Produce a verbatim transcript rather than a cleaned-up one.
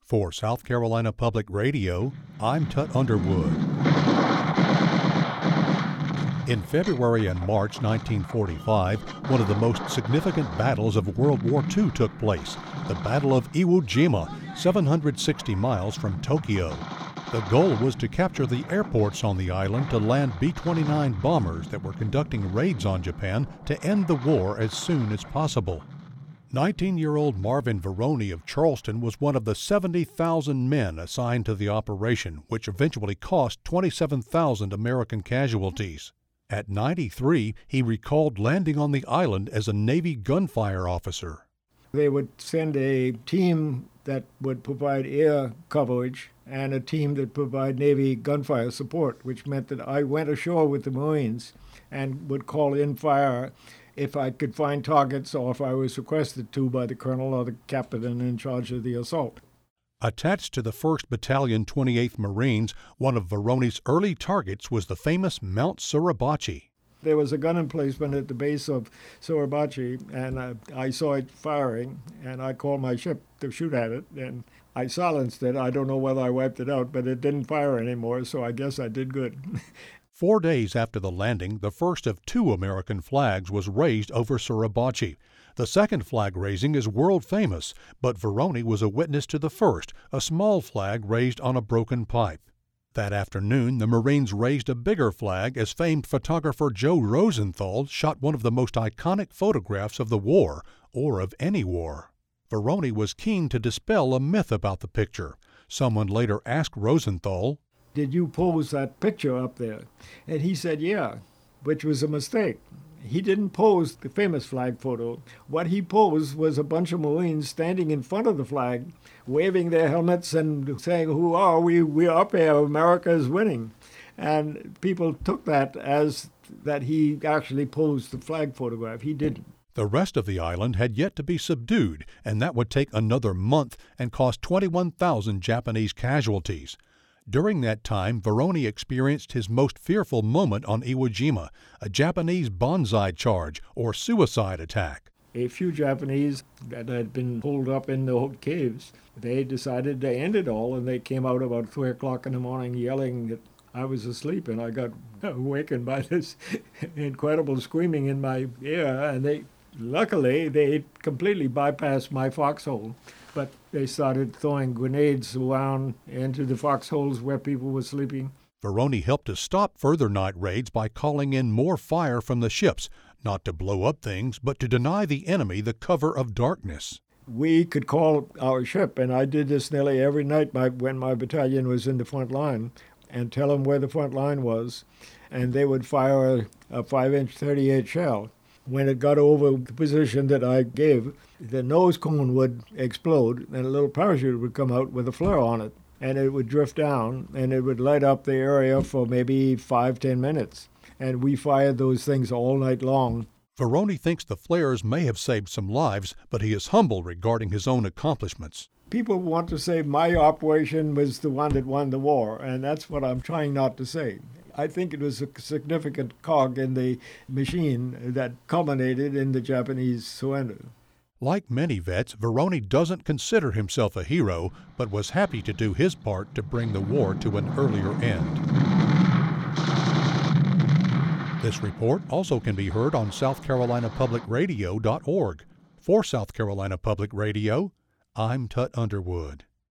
For South Carolina Public Radio, I'm Tut Underwood. In February and March nineteen forty-five, one of the most significant battles of World War Two took place, the Battle of Iwo Jima, seven hundred sixty miles from Tokyo. The goal was to capture the airports on the island to land B twenty-nine bombers that were conducting raids on Japan to end the war as soon as possible. nineteen-year-old Marvin Veroni of Charleston was one of the seventy thousand men assigned to the operation, which eventually cost twenty-seven thousand American casualties. At ninety-three, he recalled landing on the island as a Navy gunfire officer. They would send a team that would provide air coverage and a team that provide Navy gunfire support, which meant that I went ashore with the Marines and would call in fire if I could find targets or if I was requested to by the colonel or the captain in charge of the assault. Attached to the first Battalion, twenty-eighth Marines, one of Veroni's early targets was the famous Mount Suribachi. There was a gun emplacement at the base of Suribachi, and uh, I saw it firing, and I called my ship to shoot at it, and I silenced it. I don't know whether I wiped it out, but it didn't fire anymore, so I guess I did good. Four days after the landing, the first of two American flags was raised over Suribachi. The second flag raising is world famous, but Veroni was a witness to the first, a small flag raised on a broken pipe. That afternoon, the Marines raised a bigger flag as famed photographer Joe Rosenthal shot one of the most iconic photographs of the war, or of any war. Veroni was keen to dispel a myth about the picture. Someone later asked Rosenthal, "Did you pose that picture up there?" And he said, "Yeah," which was a mistake. He didn't pose the famous flag photo. What he posed was a bunch of Marines standing in front of the flag, waving their helmets and saying, "Who are we? We're up here. America is winning." And people took that as that he actually posed the flag photograph. He didn't. The rest of the island had yet to be subdued, and that would take another month and cost twenty-one thousand Japanese casualties. During that time, Veroni experienced his most fearful moment on Iwo Jima, a Japanese banzai charge, or suicide attack. A few Japanese that had been holed up in the caves, they decided to end it all, and they came out about three o'clock in the morning yelling that I was asleep, and I got awakened by this incredible screaming in my ear, and they, luckily, they completely bypassed my foxhole. But they started throwing grenades around into the foxholes where people were sleeping. Veroni helped to stop further night raids by calling in more fire from the ships, not to blow up things, but to deny the enemy the cover of darkness. We could call our ship, and I did this nearly every night my, when my battalion was in the front line, and tell them where the front line was, and they would fire a, a five-inch thirty-eight shell. When it got over the position that I gave, the nose cone would explode and a little parachute would come out with a flare on it. And it would drift down and it would light up the area for maybe five, ten minutes. And we fired those things all night long. Veroni thinks the flares may have saved some lives, but he is humble regarding his own accomplishments. People want to say my operation was the one that won the war, and that's what I'm trying not to say. I think it was a significant cog in the machine that culminated in the Japanese surrender. Like many vets, Veroni doesn't consider himself a hero, but was happy to do his part to bring the war to an earlier end. This report also can be heard on South Carolina Public Radio dot org. For South Carolina Public Radio, I'm Tut Underwood.